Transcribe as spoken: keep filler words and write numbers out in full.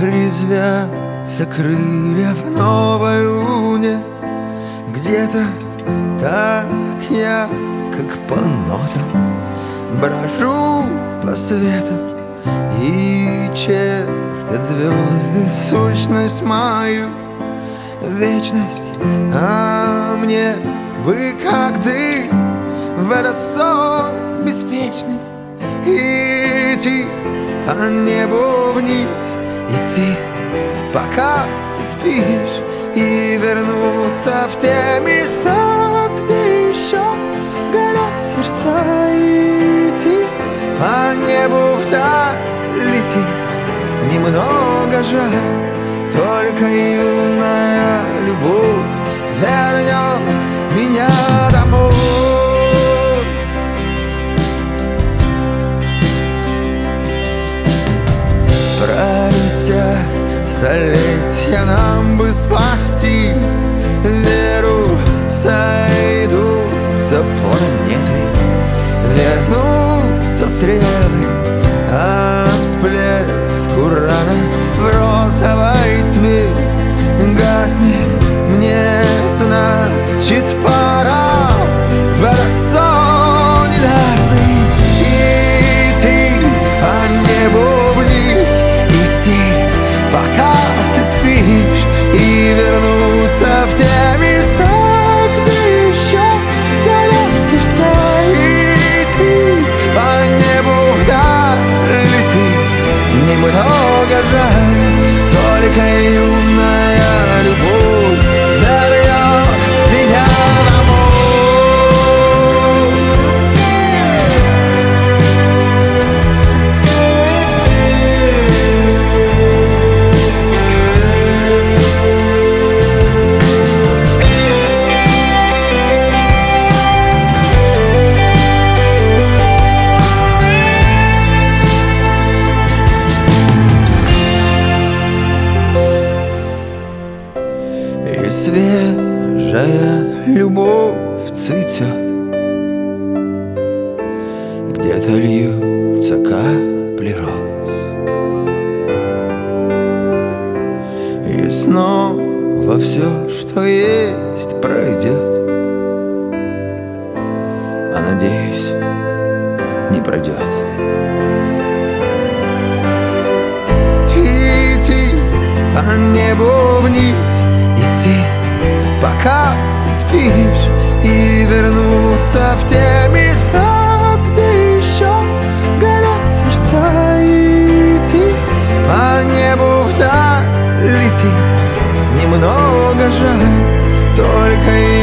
резвятся крылья в новой луне. Где-то так я, как по нотам, брожу по свету, и чертят звезды сущность мою, вечность. А мне бы, как ты, в этот сон беспечный идти по небу вниз, идти, пока ты спишь, и вернуться в те места, где еще горят сердца, и идти по небу вдаль, лети. Немного жаль, только юная любовь вернет меня домой. Пролетят столетия, нам бы спасти веру, сойдутся планеты, вернутся стрелы, а всплеск урана в розовой тьме гаснет. Мне, значит, пора в этот сон ненастный идти по небу вниз, идти, пока ты спишь, и вернуться в те места, где еще горят сердца, и идти по небу вдаль, лети. Немного жаль, только юная любовь вернет меня домой. И свежая любовь цветет, где-то льются капли роз, и снова все, что есть, пройдет, а надеюсь, не пройдет. Идти по небу вниз, идти, пока ты спишь, и вернуться в те места, где еще горят сердца, и идти по небу вдаль, лети. Немного жаль, только